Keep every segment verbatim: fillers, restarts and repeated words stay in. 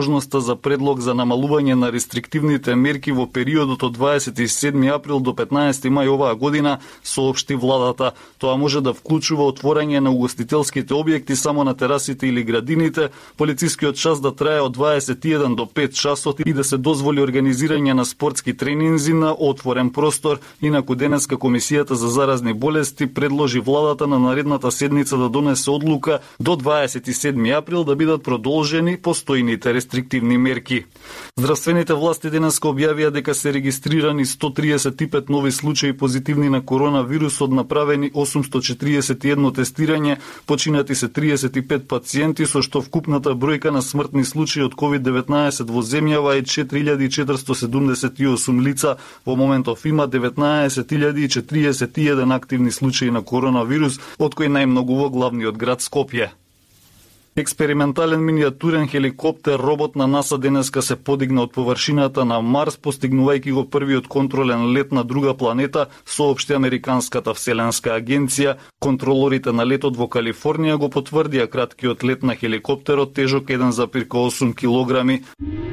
можноста за предлог за намалување на рестриктивните мерки во периодот од дваесет и седми април до петнаесети мај оваа година, соопшти владата. Тоа може да вклучува отворање на угостителските објекти само на терасите или градините, полицискиот час да трае од дваесет и еден до пет часот и да се дозволи организирање на спортски тренинзи на отворен простор. Инаку денеска Комисијата за заразни болести предложи владата на наредната седница да донесе одлука до дваесет и седми април да бидат продолжени постојните рестриктивни мерки. Здравствените власти денеска објавија дека се регистрирани сто триесет и пет нови случаи позитивни на коронавирус, од направени осумсто четириесет и едно тестирање, починати се триесет и пет пациенти, со што вкупната бројка на смртни случаи од ковид деветнаесет во земјава е четири илјади четиристо седумдесет и осум лица. Во моментов има деветнаесет илјади четириесет и еден активни случаи на коронавирус, од кои најмногу во главниот град Скопје. Експериментален минијатурен хеликоптер робот на НАСА денеска се подигна од површината на Марс, постигнувајќи го првиот контролен лет на друга планета, соопшти Американската вселенска агенција. Контролорите на летот во Калифорнија го потврдија краткиот лет на хеликоптерот, тежок еден зарез осум килограми.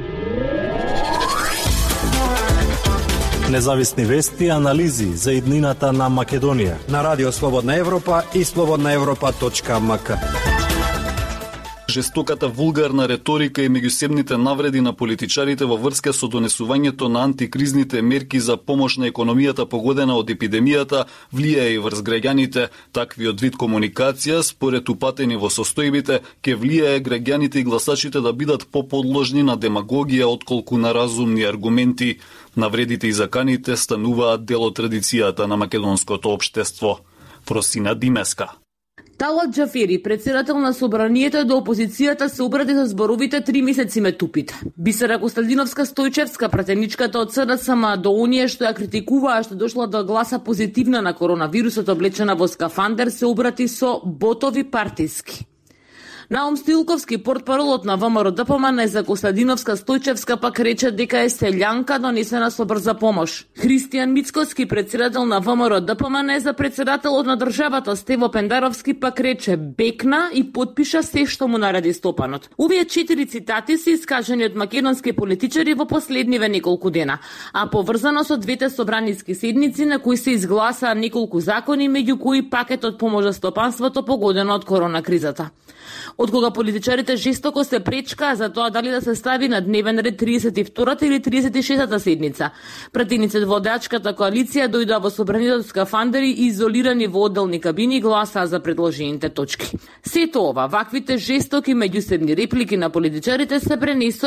Независни вести и анализи за иднината на Македонија на Радио Слободна Европа и слободна европа точка ем ка. Жестоката вулгарна реторика и меѓусебните навреди на политичарите во врска со донесувањето на антикризните мерки за помош на економијата погодена од епидемијата влијае и врз граѓаните. Таквиот вид комуникација, според упатени во состојбите, ќе влијае граѓаните и гласачите да бидат поподложни на демагогија отколку на разумни аргументи. Навредите и заканите стануваат дел од традицијата на македонското општество. Просина Димеска. Талат Џафери, председател на собранието до опозицијата, се обради со зборовите три месеци ме тупите. Бисера Костадиновска Стојчевска, пратеничката од СДСМ до оние што ја критикуваа што дошла да гласа позитивна на коронавирусот облечена во скафандер, се обрати со ботови партиски. Наум Стилковски, портпаролот на ВМРО Д П М Н за Костадиновска Стојчевска, пак рече дека е селјанка донесена со брза помош. Христијан Мицкоски, председател на ВМРО Д П М Н за председателот на државата Стево Пендаровски, пак рече бекна и потпиша се што му нареди Стопанот. Овие четири цитати се искажани од македонски политичари во последниве неколку дена, а поврзано со двете собраниски седници на кои се изгласаа неколку закони, меѓу кои пакетот помош за стопанството погодено од корона кризата. Од кога политичарите жестоко се пречкаа за тоа дали да се стави на дневен ред тридесет и втората или тридесет и шестата седница. Пратениците во водачката коалиција дојдоа во собранието скафандери и изолирани во одделни кабини гласаа за предложените точки. Сето ова, ваквите жестоки меѓусебни реплики на политичарите се пренесоа